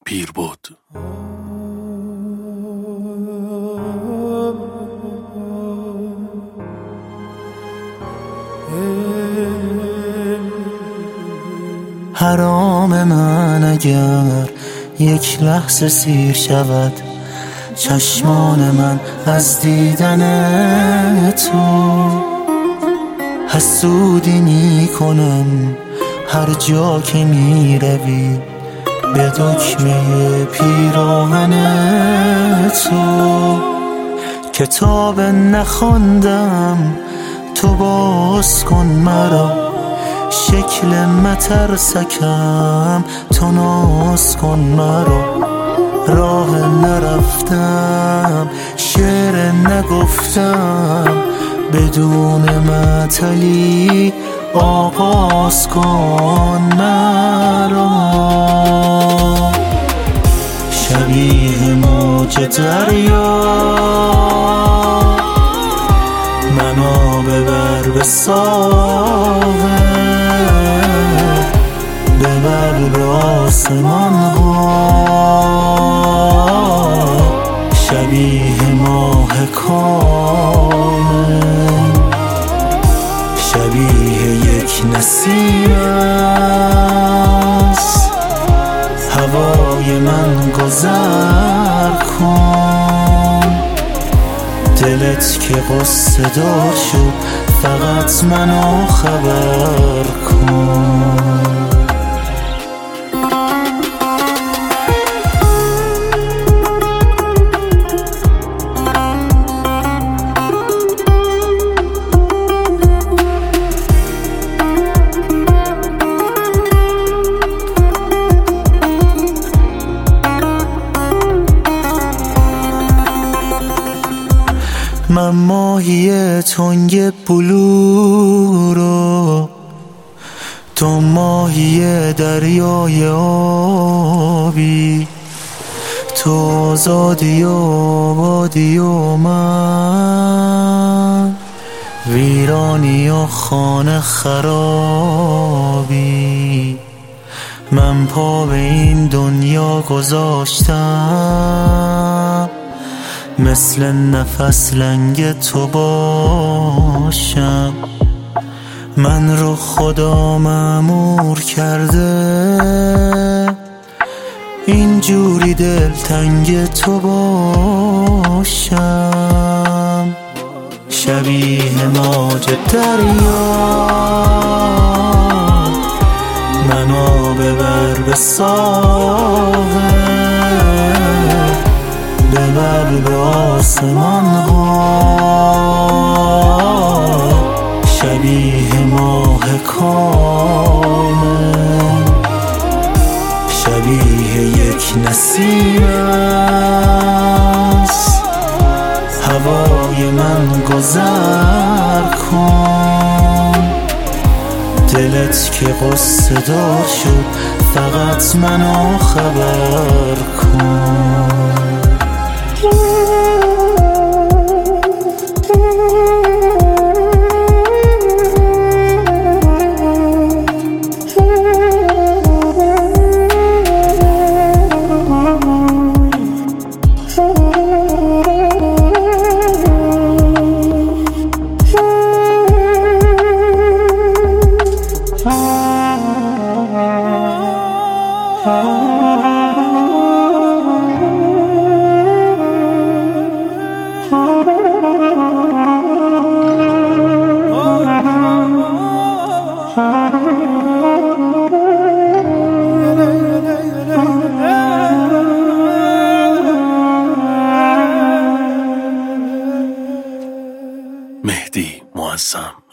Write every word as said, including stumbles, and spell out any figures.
پیر بود. حرام من اگر یک لحظه سیر شود چشمان من از دیدن تو. حسودی می کنم هر جا که می روی به دکمه پیراهن تو. کتاب نخواندم تو باز کن مرا، شکل مترسکم تو ناز کن مرا. راه نرفتم شعر نگفتم بدون مطلی آغاز کن مرا. شبیه موج دریا منو ببر به ساحل، ببر به آسمان ها شبیه ماه کامل، شبیه یک نسیم است. هوای من گذر کن، دلت که قصه دار شد فقط منو خبر کن. من ماهی تنگ بلو رو، تو ماهی دریای آبی. تو آزادی و آبادی و من ویرانی و خانه خرابی. من پا به این دنیا گذاشتم مثل نفس لنگ تو باشم. من رو خدا مأمور کرده اینجوری دلتنگ تو باشم. شبیه موج دریا منو ببر به ساحل، ببر به آسمان ها شبیه ماه کامل، شبیه یک نسیم است. هوای من گذر کن، دلت که قصه دار شد فقط منو خبر کن. مهدی معظم.